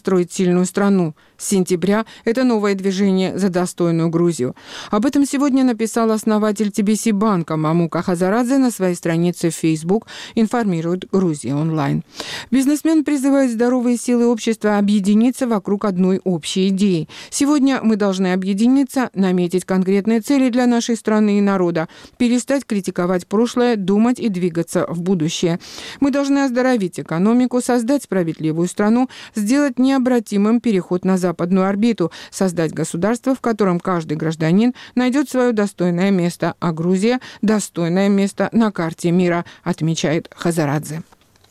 строить сильную страну. С сентября это новое движение за достойную Грузию. Об этом сегодня написал основатель TBC банка Мамука Хазарадзе на своей странице в Facebook, информирует Грузия онлайн. Бизнесмен призывает здоровые силы общества объединиться вокруг одной общей идеи. Сегодня мы должны объединиться, наметить конкретные цели для нашей страны и народа, перестать критиковать прошлое, думать и двигаться в будущее. Мы должны оздоровить экономику, создать справедливую страну, сделать необратимым переход на западную орбиту, создать государство, в котором каждый гражданин найдет свое достойное место, а Грузия – достойное место на карте мира, отмечает Хазарадзе.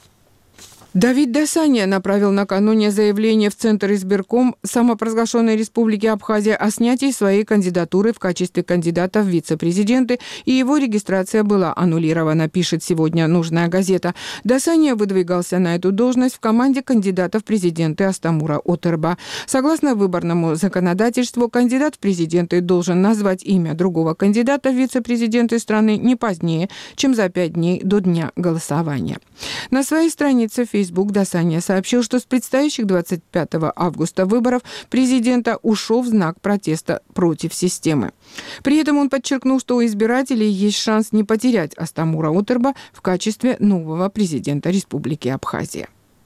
Давид Дасаня направил накануне заявление в Центр избирком самопровозглашенной Республики Абхазия о снятии своей кандидатуры в качестве кандидата в вице-президенты, и его регистрация была аннулирована, пишет сегодня «Нужная газета». Дасаня выдвигался на эту должность в команде кандидатов в президенты Астамура Отерба. Согласно выборному законодательству, кандидат в президенты должен назвать имя другого кандидата в вице-президенты страны не позднее, чем за 5 дней до дня голосования. На своей странице Facebook Дасаня сообщил, что с предстоящих 25 августа выборов президента ушел в знак протеста против системы. При этом он подчеркнул, что у избирателей есть шанс не потерять Астамура Отерба в качестве нового президента Республики Абхазия.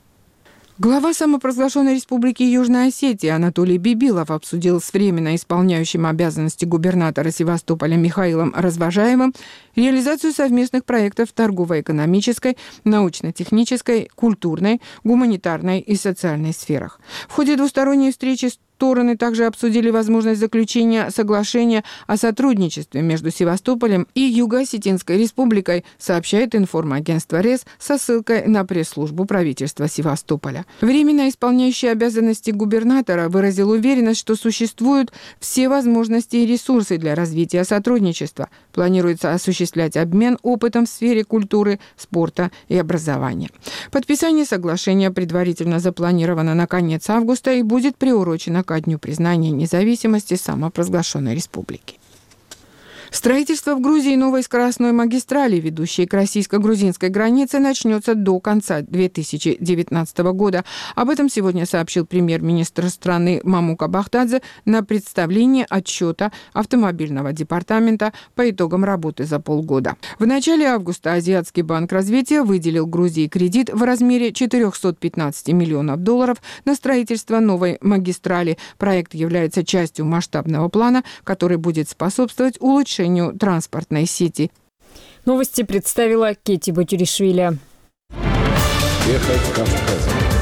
Глава самопровозглашенной Республики Южная Осетия Анатолий Бибилов обсудил с временно исполняющим обязанности губернатора Севастополя Михаилом Развожаевым реализацию совместных проектов в торгово-экономической, научно-технической, культурной, гуманитарной и социальной сферах. В ходе двусторонней встречи стороны также обсудили возможность заключения соглашения о сотрудничестве между Севастополем и Юго-Осетинской республикой, сообщает информагентство РЕС со ссылкой на пресс-службу правительства Севастополя. Временно исполняющий обязанности губернатора выразил уверенность, что существуют все возможности и ресурсы для развития сотрудничества. Планируется осуществлять обмен опытом в сфере культуры, спорта и образования. Подписание соглашения предварительно запланировано на конец августа и будет приурочено ко дню признания независимости самопровозглашенной республики. Строительство в Грузии новой скоростной магистрали, ведущей к российско-грузинской границе, начнется до конца 2019 года. Об этом сегодня сообщил премьер-министр страны Мамука Бахтадзе на представлении отчета автомобильного департамента по итогам работы за полгода. В начале августа Азиатский банк развития выделил Грузии кредит в размере $415 миллионов на строительство новой магистрали. Проект является частью масштабного плана, который будет способствовать улучшению транспортной сети. Новости представила Кетти Батюришвили. Ехать Кавказом.